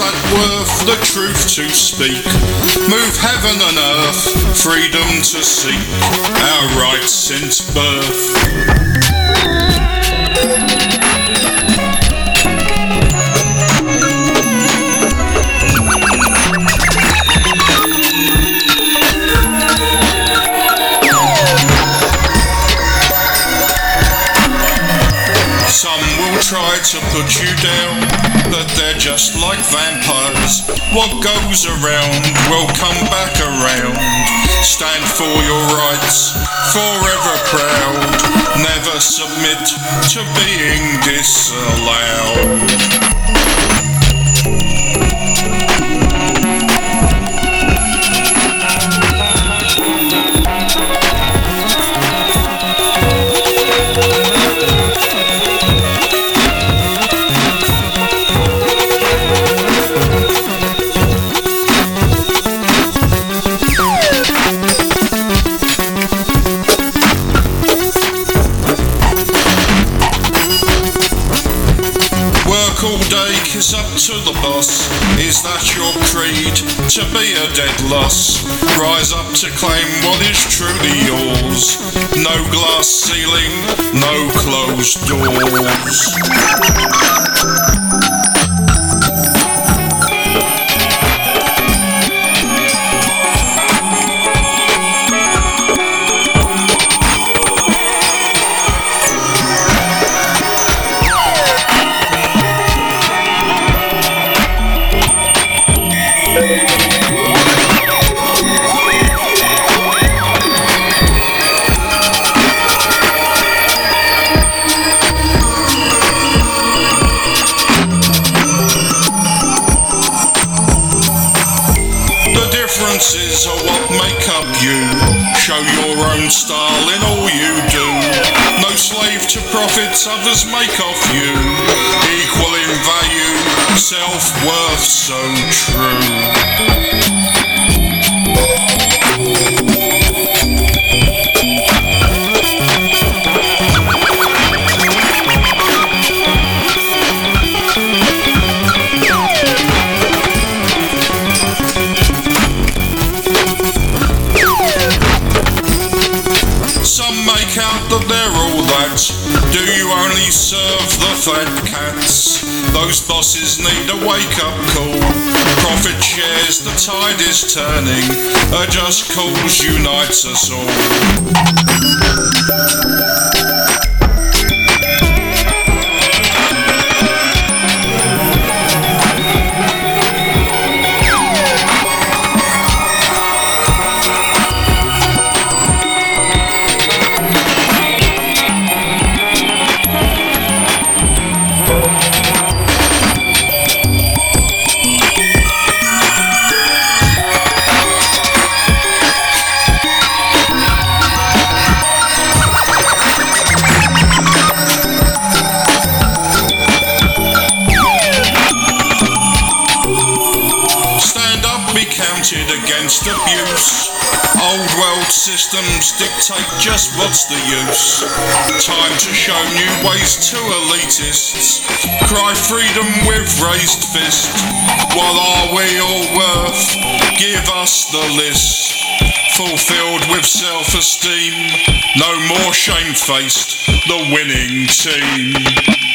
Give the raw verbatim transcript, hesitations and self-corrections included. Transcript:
that worth the truth to speak? Move heaven and earth, freedom to seek, our rights since birth. Try to put you down, but they're just like vampires. What goes around will come back around. Stand for your rights, forever proud. Never submit to being disallowed. All day kiss up to the boss. Is that your creed? To be a dead loss. Rise up to claim what is truly yours. No glass ceiling, no closed doors. Differences are what make up you. Show your own style in all you do. No slave to profits others make off you. Equal in value, self-worth so true. Make out that they're all that. Do you only serve the fat cats? Those bosses need a wake-up call. Profit shares, the tide is turning. A just cause unites us all. Counted against abuse. Old world systems dictate just what's the use. Time to show new ways to elitists. Cry freedom with raised fist. What are we all worth? Give us the list. Fulfilled with self-esteem. No more shamefaced. The winning team.